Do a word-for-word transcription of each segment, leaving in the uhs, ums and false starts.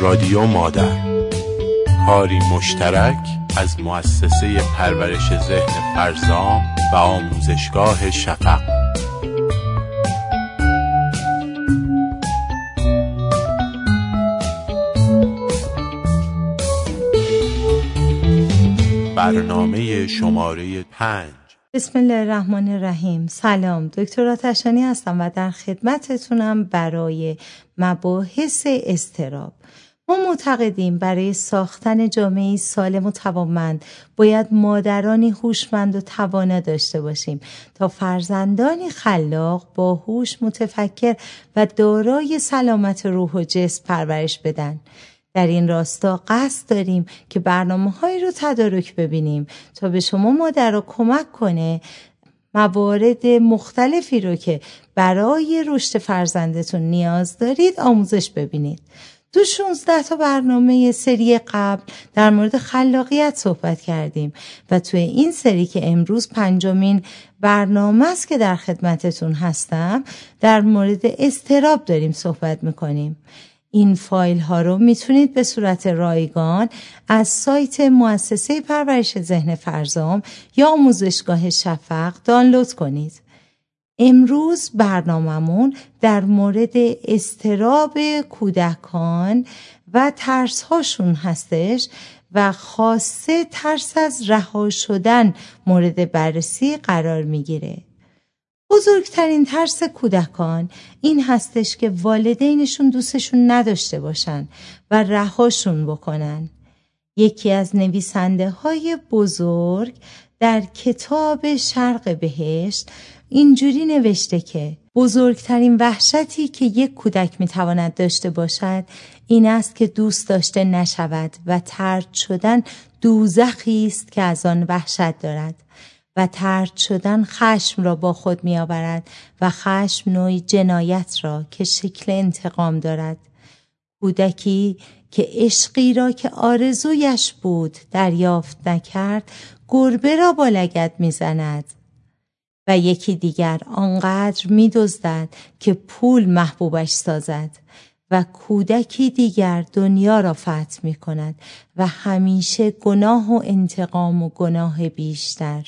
رادیو مادر، کاری مشترک از مؤسسه پرورش ذهن فرزام و آموزشگاه شفق. برنامه شماره پنج. بسم الله الرحمن الرحیم. سلام، دکتر آتشانی هستم و در خدمتتونم برای مباحث اضطراب. ما معتقدیم برای ساختن جامعه‌ای سالم و توانمند باید مادرانی هوشمند و توانا داشته باشیم تا فرزندانی خلاق، باهوش، متفکر و دارای سلامت روح و جسم پرورش بدن. در این راستا قصد داریم که برنامه‌هایی رو تدارک ببینیم تا به شما مادرها کمک کنه موارد مختلفی رو که برای رشد فرزندتون نیاز دارید آموزش ببینید. تو شانزده تا برنامه سری قبل در مورد خلاقیت صحبت کردیم و توی این سری که امروز پنجمین برنامه است که در خدمتتون هستم در مورد اضطراب داریم صحبت میکنیم. این فایل ها رو میتونید به صورت رایگان از سایت مؤسسه پرورش ذهن فرزام یا آموزشگاه شفق دانلود کنید. امروز برنامه‌مون در مورد اضطراب کودکان و ترس هاشون هستش و خاصه ترس از رها شدن مورد بررسی قرار میگیره. بزرگترین ترس کودکان این هستش که والدینشون دوستشون نداشته باشن و رهاشون بکنن. یکی از نویسنده های بزرگ در کتاب شرق بهشت اینجوری نوشته که بزرگترین وحشتی که یک کودک میتواند داشته باشد این است که دوست داشته نشود و طرد شدن دوزخی است که از آن وحشت دارد و طرد شدن خشم را با خود می آورد و خشم نوعی جنایت را که شکل انتقام دارد. کودکی که عشقی را که آرزویش بود دریافت نکرد گربه را با لگد می زند و یکی دیگر آنقدر می دزدد که پول محبوبش سازد و کودکی دیگر دنیا را فتح می کند و همیشه گناه و انتقام و گناه بیشتر.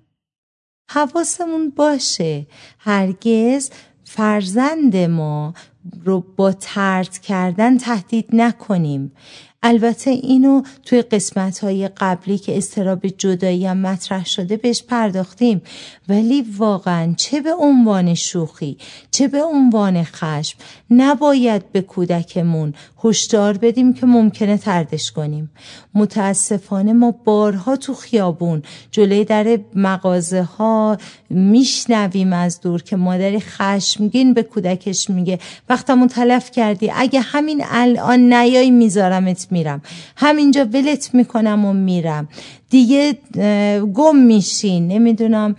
حواسمون باشه هرگز فرزند ما رو با طرد کردن تهدید نکنیم. البته اینو توی قسمت‌های قبلی که اضطراب جدایی هم مطرح شده بهش پرداختیم، ولی واقعا چه به عنوان شوخی چه به عنوان خشم نباید به کودکمون هشدار بدیم که ممکنه طردش کنیم. متاسفانه ما بارها تو خیابون جلوی در مغازه ها میشنویم از دور که مادری خشمگین به کودکش میگه وقتمون تلف کردی، اگه همین الان نیای میذارمت میرم، همینجا ولت میکنم و میرم، دیگه گم میشین، نمیدونم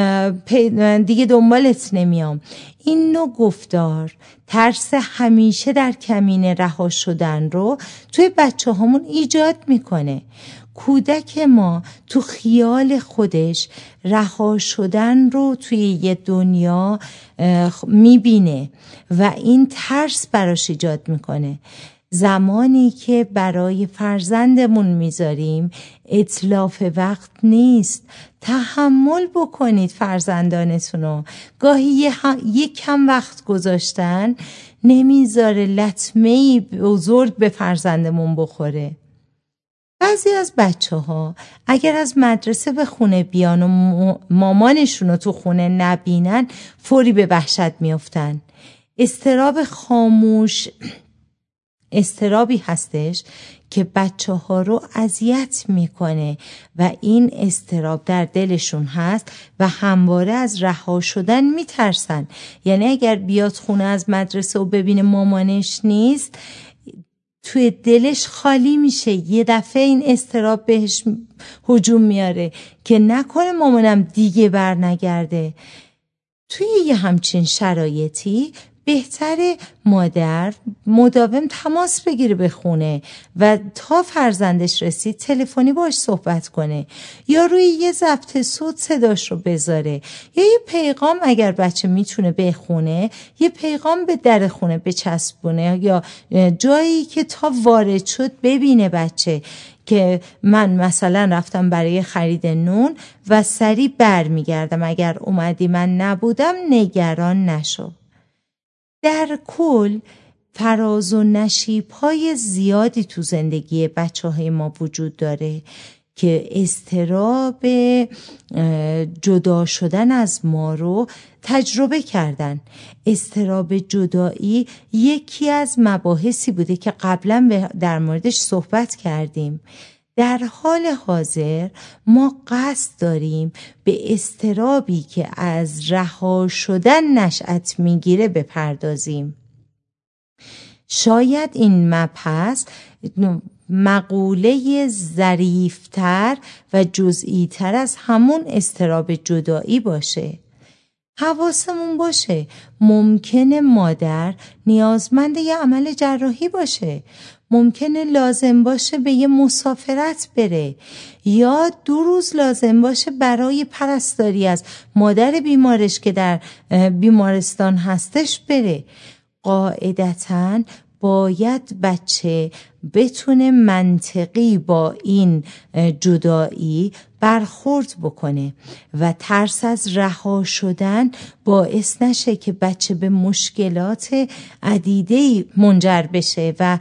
دیگه دنبالت نمیام. این نوع گفتار ترس همیشه در کمین رها شدن رو توی بچه هامون ایجاد میکنه. کودک ما تو خیال خودش رها شدن رو توی یه دنیا میبینه و این ترس براش ایجاد میکنه. زمانی که برای فرزندمون میذاریم اتلاف وقت نیست. تحمل بکنید فرزندانتونو. گاهی یک کم وقت گذاشتن نمیذاره لطمه‌ای بزرگ به فرزندمون بخوره. بعضی از بچه ها اگر از مدرسه به خونه بیان و مامانشون رو تو خونه نبینن فوری به وحشت میافتن. اضطراب خاموش اضطرابی هستش که بچه ها رو اذیت میکنه و این اضطراب در دلشون هست و همواره از رها شدن میترسن. یعنی اگر بیاد خونه از مدرسه و ببینه مامانش نیست توی دلش خالی میشه. یه دفعه این اضطراب بهش هجوم میاره که نکنه مامانم دیگه بر نگرده. توی یه همچین شرایطی بهتره مادر مداوم تماس بگیره به خونه و تا فرزندش رسید تلفنی باش صحبت کنه یا روی یه ضبط صوت صداش رو بذاره یا یه پیغام اگر بچه میتونه بخونه یه پیغام به در خونه بچسبونه یا جایی که تا وارد شد ببینه بچه که من مثلا رفتم برای خرید نون و سریع بر میگردم، اگر اومدی من نبودم نگران نشو. در کل فراز و نشیب های زیادی تو زندگی بچه های ما وجود داره که اضطراب جدا شدن از ما رو تجربه کردن. اضطراب جدایی یکی از مباحثی بوده که قبلا در موردش صحبت کردیم. در حال حاضر ما قصد داریم به اضطرابی که از رها شدن نشأت میگیره بپردازیم. شاید این مبحث مقوله ظریف‌تر و جزئی‌تر از همون اضطراب جدایی باشه. حواسمون باشه ممکنه مادر نیازمند یه عمل جراحی باشه، ممکنه لازم باشه به یه مسافرت بره یا دو روز لازم باشه برای پرستاری از مادر بیمارش که در بیمارستان هستش بره. قاعدتاً باید بچه بتونه منطقی با این جدایی برخورد بکنه و ترس از رها شدن باعث نشه که بچه به مشکلات عدیده‌ای منجر بشه و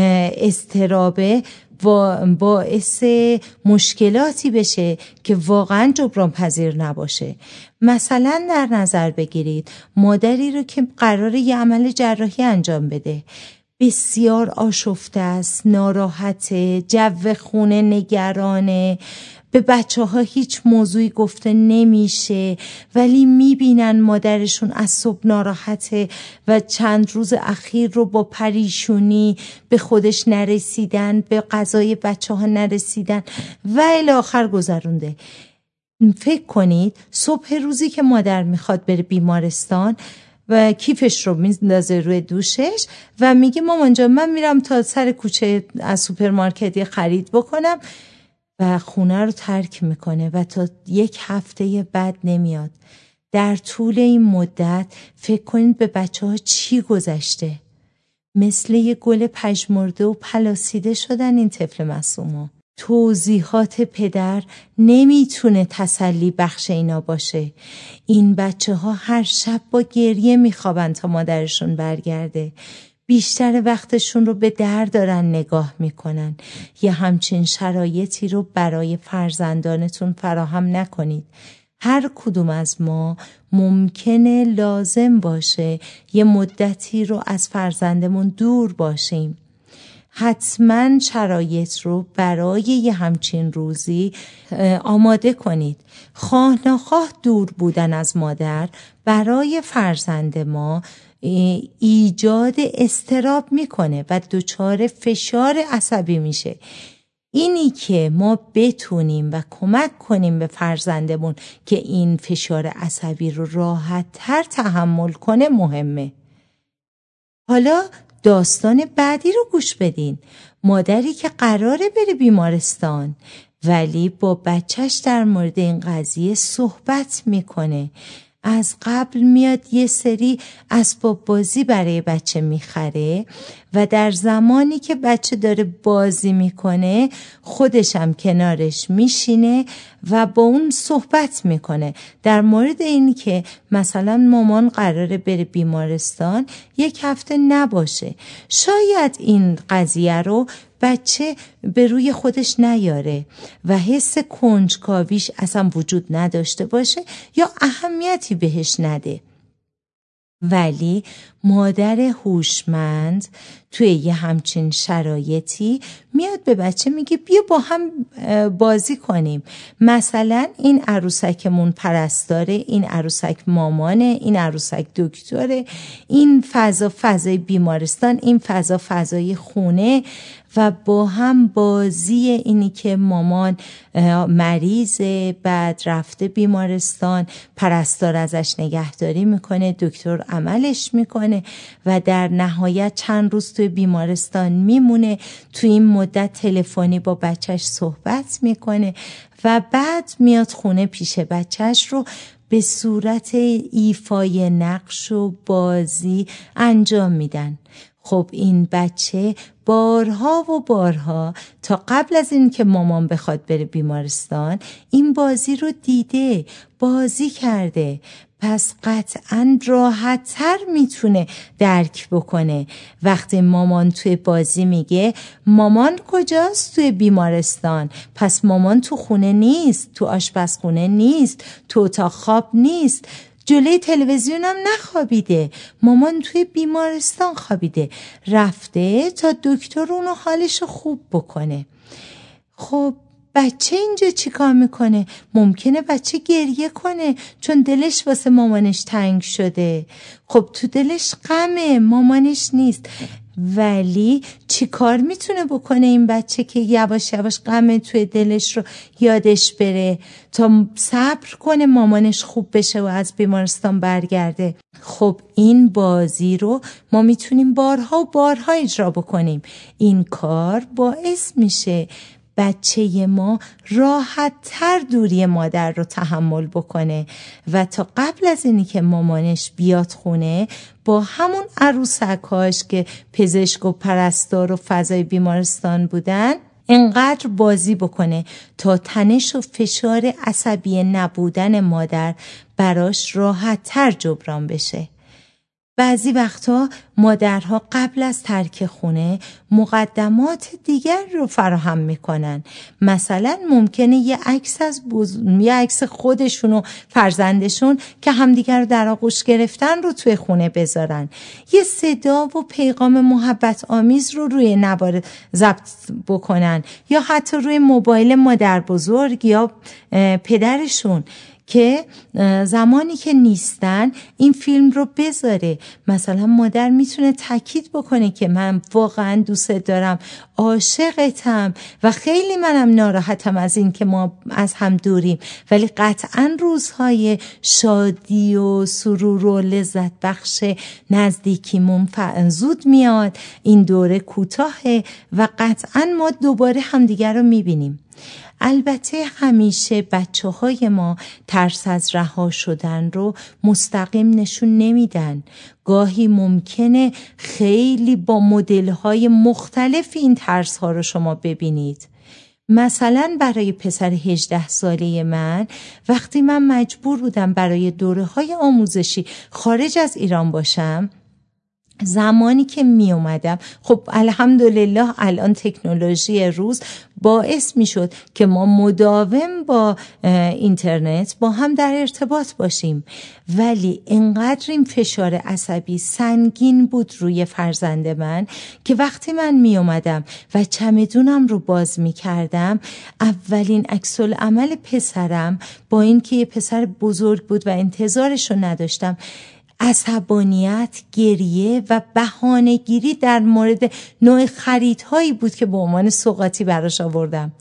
اضطرابه باعث مشکلاتی بشه که واقعا جبران پذیر نباشه. مثلا در نظر بگیرید مادری رو که قراره یه عمل جراحی انجام بده، بسیار آشفته است، ناراحته، جو خونه نگرانه، به بچه ها هیچ موضوعی گفته نمیشه ولی میبینن مادرشون از صبح ناراحته و چند روز اخیر رو با پریشونی به خودش نرسیدن، به غذای بچه ها نرسیدن و الی آخر گذرونده. فکر کنید صبح روزی که مادر میخواد بره بیمارستان و کیفش رو میندازه روی دوشش و میگه مامان جان من میرم تا سر کوچه از سوپرمارکت خرید بکنم و خونه رو ترک میکنه و تا یک هفته بعد نمیاد. در طول این مدت فکر کنید به بچه ها چی گذشته. مثل یه گل پژمرده و پلاسیده شدن این طفل معصوما. توضیحات پدر نمیتونه تسلی بخش اینا باشه. این بچه ها هر شب با گریه میخوابن تا مادرشون برگرده. بیشتر وقتشون رو به در دارن نگاه میکنن. یه همچین شرایطی رو برای فرزندانتون فراهم نکنید. هر کدوم از ما ممکنه لازم باشه یه مدتی رو از فرزندمون دور باشیم. حتما شرایط رو برای یه همچین روزی آماده کنید. خواه نخواه دور بودن از مادر برای فرزند ما ایجاد اضطراب میکنه و دچار فشار عصبی میشه. اینی که ما بتونیم و کمک کنیم به فرزندمون که این فشار عصبی رو راحت تر تحمل کنه مهمه. حالا داستان بعدی رو گوش بدین. مادری که قراره بره بیمارستان ولی با بچهش در مورد این قضیه صحبت میکنه. از قبل میاد یه سری اسباب بازی برای بچه میخره و در زمانی که بچه داره بازی میکنه خودش هم کنارش میشینه و با اون صحبت میکنه در مورد این که مثلا مامان قراره بره بیمارستان یک هفته نباشه. شاید این قضیه رو بچه به روی خودش نیاره و حس کنجکاویش اصلا وجود نداشته باشه یا اهمیتی بهش نده. ولی مادر هوشمند توی یه همچین شرایطی میاد به بچه میگه بیا با هم بازی کنیم. مثلا این عروسکمون پرستاره، این عروسک مامانه، این عروسک دکتره، این فضا فضای بیمارستان، این فضا فضای خونه و با هم بازی اینی که مامان مریضه، بعد رفته بیمارستان، پرستار ازش نگهداری میکنه، دکتر عملش میکنه و در نهایت چند روز توی بیمارستان میمونه. توی این مدت تلفنی با بچهش صحبت میکنه و بعد میاد خونه پیش بچهش رو به صورت ایفای نقش و بازی انجام میدن. خب این بچه بارها و بارها تا قبل از این که مامان بخواد بره بیمارستان این بازی رو دیده، بازی کرده، پس قطعاً راحت تر میتونه درک بکنه. وقتی مامان توی بازی میگه مامان کجاست؟ توی بیمارستان. پس مامان تو خونه نیست، تو آشپزخونه نیست، تو اتاق خواب نیست، جلوی تلویزیون هم نخوابیده، مامان توی بیمارستان خوابیده، رفته تا دکتر اونو حالشو خوب بکنه. خب بچه اینجا چی کار میکنه؟ ممکنه بچه گریه کنه چون دلش واسه مامانش تنگ شده. خب تو دلش غمه، مامانش نیست، ولی چی کار میتونه بکنه این بچه که یواش یواش غم توی دلش رو یادش بره تا صبر کنه مامانش خوب بشه و از بیمارستان برگرده؟ خب این بازی رو ما میتونیم بارها و بارها اجرا بکنیم. این کار باعث میشه بچه ما راحت تر دوری مادر رو تحمل بکنه و تا قبل از اینی که مامانش بیاد خونه با همون عروسکاش که پزشک و پرستار و فضای بیمارستان بودن انقدر بازی بکنه تا تنش و فشار عصبی نبودن مادر براش راحت تر جبران بشه. بعضی وقتا مادرها قبل از ترک خونه مقدمات دیگر رو فراهم میکنن. مثلا ممکنه یه عکس از بز... یه عکس خودشون و فرزندشون که همدیگر رو در آغوش گرفتن رو توی خونه بذارن. یه صدا و پیغام محبت آمیز رو روی نوار ضبط بکنن یا حتی روی موبایل مادر بزرگ یا پدرشون که زمانی که نیستن این فیلم رو بذاره. مثلا مادر میتونه تاکید بکنه که من واقعا دوست دارم، عاشقتم و خیلی منم ناراحتم از این که ما از هم دوریم، ولی قطعا روزهای شادی و سرور و لذت بخش نزدیکیمون زود میاد، این دوره کوتاهه و قطعا ما دوباره همدیگر رو میبینیم. البته همیشه بچه های ما ترس از رها شدن رو مستقیم نشون نمیدن. گاهی ممکنه خیلی با مدل های مختلف این ترس ها رو شما ببینید. مثلا برای پسر هجده ساله من وقتی من مجبور بودم برای دوره های آموزشی خارج از ایران باشم، زمانی که می اومدم، خب الحمدلله الان تکنولوژی روز باعث می شد که ما مداوم با اینترنت با هم در ارتباط باشیم، ولی انقدر این فشار عصبی سنگین بود روی فرزند من که وقتی من می اومدم و چمدونم رو باز می کردم، اولین عکس العمل پسرم با این که یه پسر بزرگ بود و انتظارش رو نداشتم، عصبانیت، گریه و بهانه‌گیری در مورد نوع خریدهایی بود که به عنوان سوغاتی براش آوردم.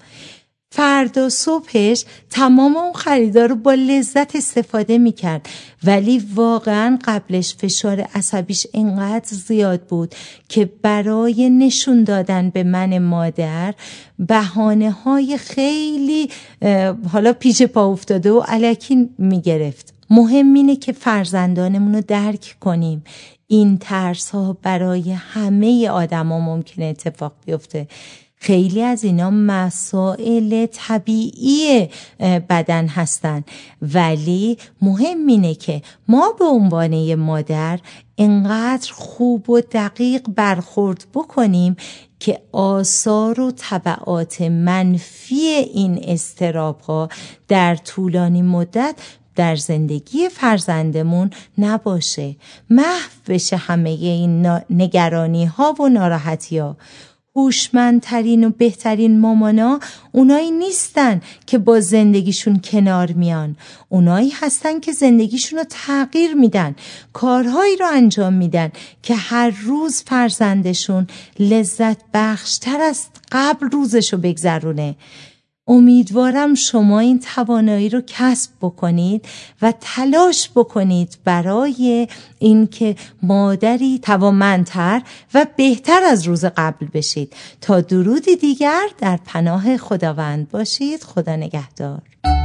فردا صبحش تمام اون خریدا رو با لذت استفاده میکرد، ولی واقعا قبلش فشار عصبیش انقدر زیاد بود که برای نشون دادن به من مادر بهانه های خیلی حالا پیش پا افتاده و الکی میگرفت. مهم اینه که فرزندانمون رو درک کنیم. این ترس ها برای همه آدم ها ممکنه اتفاق بیفته. خیلی از اینا مسائل طبیعی بدن هستن، ولی مهم اینه که ما به عنوان یه مادر انقدر خوب و دقیق برخورد بکنیم که آثار و تبعات منفی این اضطراب ها در طولانی مدت در زندگی فرزندمون نباشه، محو بشه همه این نگرانی ها و ناراحتی ها. هوشمندترین و بهترین مامانا اونایی نیستن که با زندگیشون کنار میان. اونایی هستن که زندگیشون رو تغییر میدن، کارهایی رو انجام میدن که هر روز فرزندشون لذت بخشتر از قبل روزشو بگذرونه. امیدوارم شما این توانایی رو کسب بکنید و تلاش بکنید برای اینکه مادری توانمندتر و بهتر از روز قبل بشید. تا درودی دیگر در پناه خداوند باشید. خدا نگهدار.